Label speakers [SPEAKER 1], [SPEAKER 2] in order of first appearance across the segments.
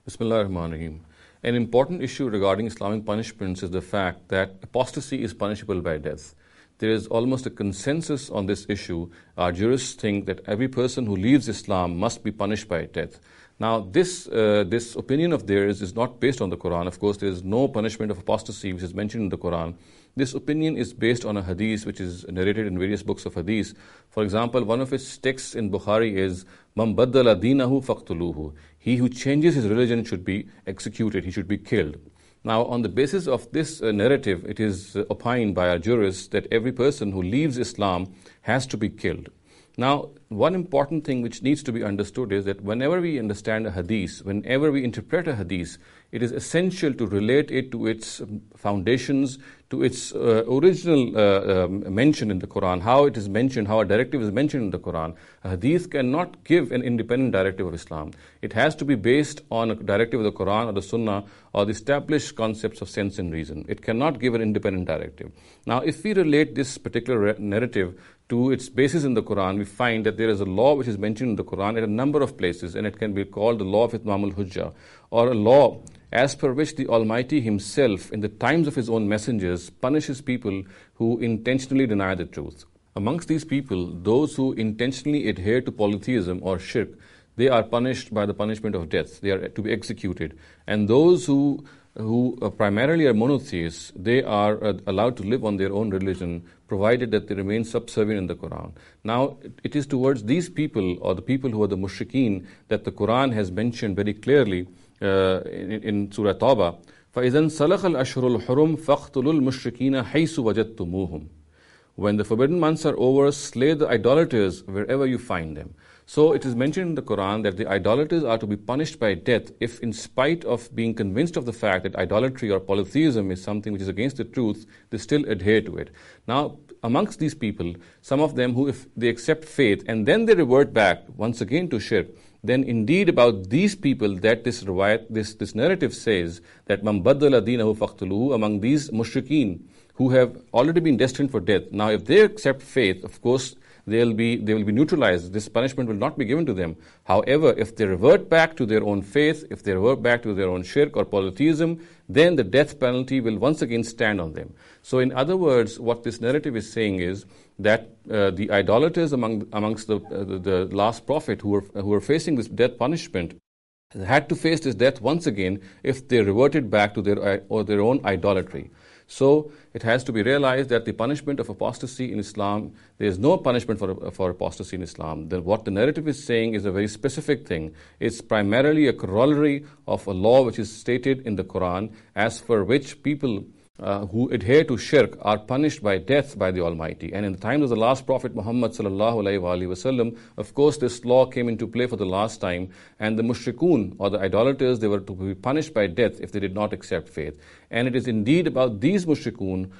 [SPEAKER 1] Bismillah ar-Rahman ar-Rahim. An important issue regarding Islamic punishments is the fact that apostasy is punishable by death. There is almost a consensus on this issue. Our jurists think that every person who leaves Islam must be punished by death. Now, this opinion of theirs is not based on the Quran. Of course, there is no punishment of apostasy which is mentioned in the Quran. This opinion is based on a hadith which is narrated in various books of hadith. For example, one of its texts in Bukhari is, "Man baddala deenahu faqtuluhu." He who changes his religion should be executed, he should be killed. Now, on the basis of this narrative, it is opined by our jurists that every person who leaves Islam has to be killed. Now, one important thing which needs to be understood is that whenever we understand a hadith, whenever we interpret a hadith, it is essential to relate it to its foundations, to its original mention in the Quran, how it is mentioned, how a directive is mentioned in the Quran. A hadith cannot give an independent directive of Islam. It has to be based on a directive of the Quran or the Sunnah or the established concepts of sense and reason. It cannot give an independent directive. Now, if we relate this particular narrative to its basis in the Quran, we find that there is a law which is mentioned in the Quran at a number of places, and it can be called the law of Itmam al-Hujjah, or a law as per which the Almighty Himself, in the times of His own messengers, punishes people who intentionally deny the truth. Amongst these people, those who intentionally adhere to polytheism or shirk, they are punished by the punishment of death. They are to be executed. And those who primarily are monotheists, they are allowed to live on their own religion, provided that they remain subservient in the Quran. Now, it is towards these people, or the people who are the mushrikeen, that the Quran has mentioned very clearly in Surah Tawbah, فَإِذَنْ سَلَخَ الْأَشْهُرُ الْحُرُمْ فَاقْتُلُوا الْمُشْرِكِينَ حَيْثُ وَجَدتُّمُوهُمْ. When the forbidden months are over, slay the idolaters wherever you find them. So it is mentioned in the Quran that the idolaters are to be punished by death if, in spite of being convinced of the fact that idolatry or polytheism is something which is against the truth, they still adhere to it. Now, amongst these people, some of them who, if they accept faith and then they revert back once again to shirk, then indeed about these people that this narrative says that man baddala deenahu faqtuluhu, among these mushrikeen who have already been destined for death. Now, if they accept faith, of course, they will be neutralized. This punishment will not be given to them. However, if they revert back to their own faith, if they revert back to their own shirk or polytheism, then the death penalty will once again stand on them. So in other words, what this narrative is saying is that the idolaters amongst the last prophet who were facing this death punishment had to face this death once again if they reverted back to their own idolatry. So it has to be realized that the punishment of apostasy in Islam, there is no punishment for apostasy in Islam. What the narrative is saying is a very specific thing. It's primarily a corollary of a law which is stated in the Quran, as for which people who adhere to shirk are punished by death by the Almighty. And in the times of the last Prophet Muhammad sallallahu alaihi wasallam, of course, this law came into play for the last time, and the mushrikun, or the idolaters, they were to be punished by death if they did not accept faith. And it is indeed about these mushrikun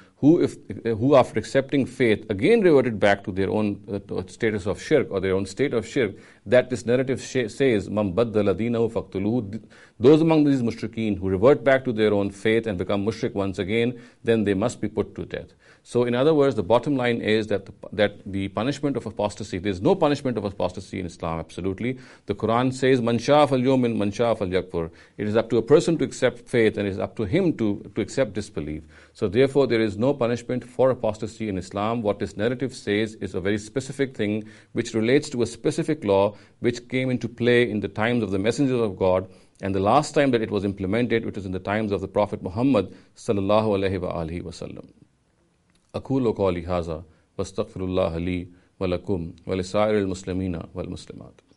[SPEAKER 1] who after accepting faith again reverted back to their own status of shirk, or their own state of shirk, that this narrative says, "Man baddala deenahu faqtuluhu." Those among these mushrikeen who revert back to their own faith and become mushrik once again, then they must be put to death. So in other words, the bottom line is that the punishment of apostasy, there is no punishment of apostasy in Islam, absolutely. The Quran says, "Man sha'a falyu'min, man sha'a falyakfur." It is up to a person to accept faith, and it is up to him to accept disbelief. So therefore, there is no punishment for apostasy in Islam. What this narrative says is a very specific thing which relates to a specific law which came into play in the times of the messengers of God, and the last time that it was implemented, it was in the times of the Prophet Muhammad sallallahu alaihi wa alihi wasallam. أقول قولي هذا واستغفر الله لي ولكم ولسائر المسلمين والمسلمات.